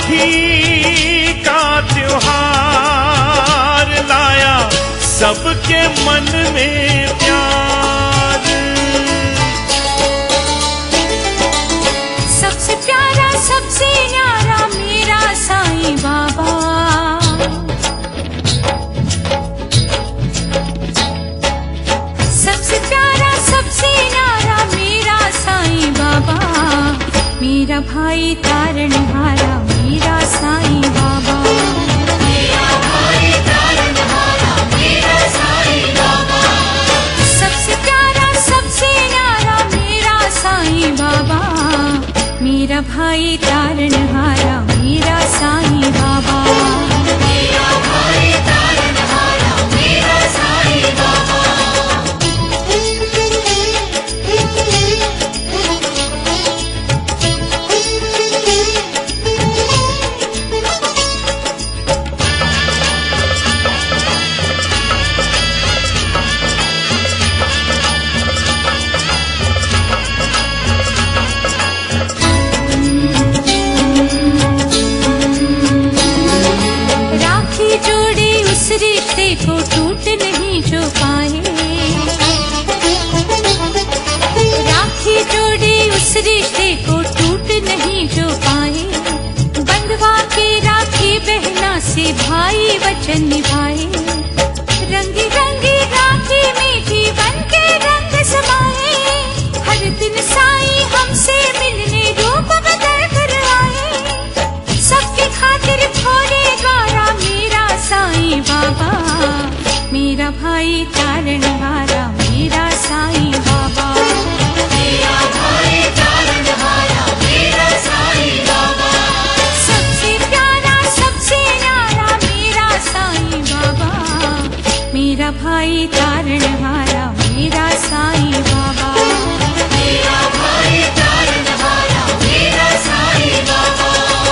राखी का त्योहार लाया सबके मन में प्यार। सबसे प्यारा सबसे न्यारा मेरा साईं बाबा, सबसे प्यारा सबसे न्यारा मेरा साईं बाबा, मेरा भाई तारणहारा मेरा साईं बाबा, मेरा भाई तारणहारा मेरा साईं बाबा। सबसे प्यारा सबसे न्यारा मेरा साईं बाबा, मेरा भाई तारणहारा मेरा साईं बाबा, मेरा भाई तारणहारा मेरा साईं बाबा। रिश्ते को टूट नहीं जो पाए, राखी जोड़ी उस रिश्ते को टूट नहीं जो पाए, बंधवा के राखी बहना से भाई वचन निभाए, रंगी रंगी राखी में जीवन के रंग समाए, हर दिन साईं हमसे मिलने रूप बदल कर आए, सबकी खातिर भोरे गारा मेरा साईं बाबा, मेरा भाई तारणहारा मेरा साईं बाबा, मेरा भाई तारणहारा मेरा साईं बाबा। सबसे प्यारा सबसे न्यारा मेरा साईं बाबा, मेरा भाई तारणहारा मेरा साईं बाबा, मेरा भाई तारणहारा मेरा साईं बाबा।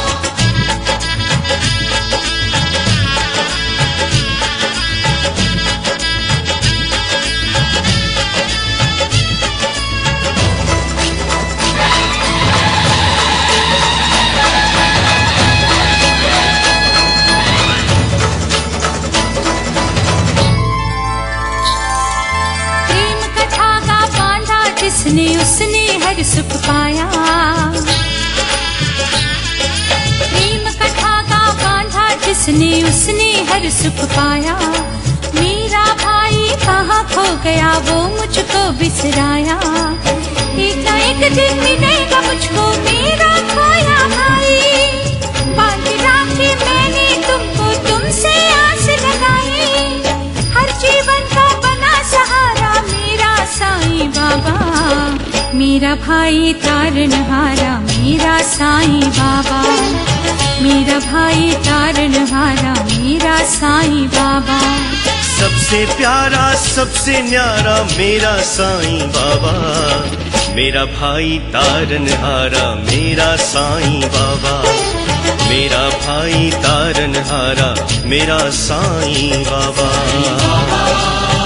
जिसने उसने हर सुख पाया, प्रेम का धागा बांधा जिसने उसने हर सुख पाया, मेरा भाई कहाँ खो गया वो मुझको बिसराया, एक न एक दिन मिलेगा मुझको मेरा खोया भाई, बांध राखी मैंने तुमको तुमसे आस लगाई, हर जीवन का बना सहारा मेरा साईं बाबा, मेरा भाई तारणहारा मेरा साईं बाबा, मेरा भाई तारणहारा मेरा साईं बाबा। सबसे प्यारा सबसे न्यारा मेरा साईं बाबा, मेरा भाई तारणहारा मेरा साईं बाबा, मेरा भाई तारणहारा मेरा साईं बाबा।